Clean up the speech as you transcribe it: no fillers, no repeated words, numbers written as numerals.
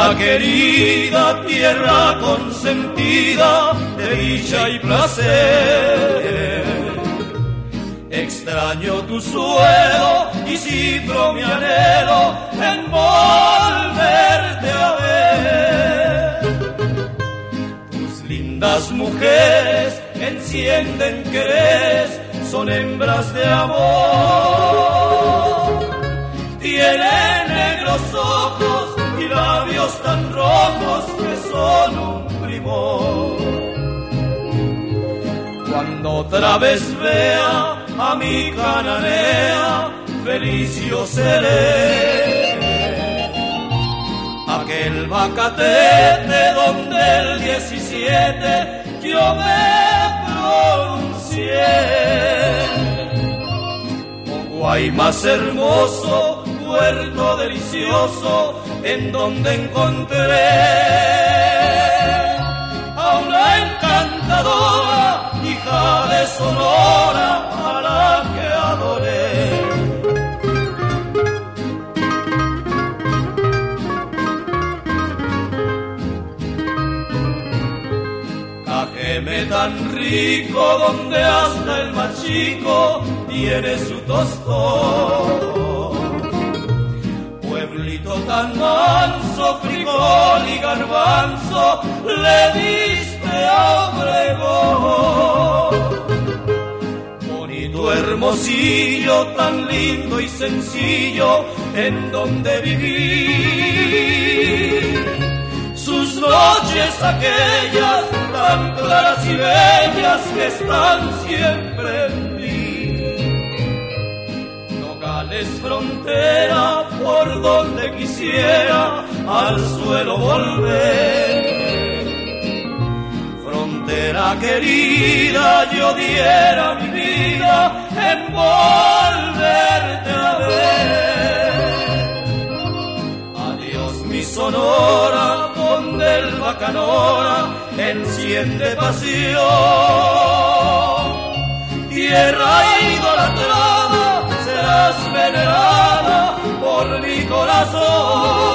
Tierra querida, tierra consentida de dicha y placer. Extraño tu suelo y cifro mi anhelo en volverte a ver. Tus lindas mujeres encienden quereres, son hembras de amor. Tienen negros ojos y labios tan rojos que son un primor. Cuando otra vez vea a mi cananea, feliz yo seré. Aquel Bacatete donde el 17 yo me pronuncié. Oh Guaymas hermoso, puerto delicioso, en donde encontré a una encantadora hija de Sonora, a la que adoré. Cajeme tan rico donde hasta el más chico tiene su tostón. Pueblito tan manso, frijol y garbanzo le diste a Obregón. Bonito Hermosillo, tan lindo y sencillo, en donde viví. Sus noches aquellas, tan claras y bellas, que están siempre en mí. Nogales frontera, por donde quisiera al suelo volver. Frontera querida, yo diera mi vida en volverte a ver. Adiós mi Sonora, donde el bacanora enciende pasión. Tierra idolatrada, serás venerada por mi corazón.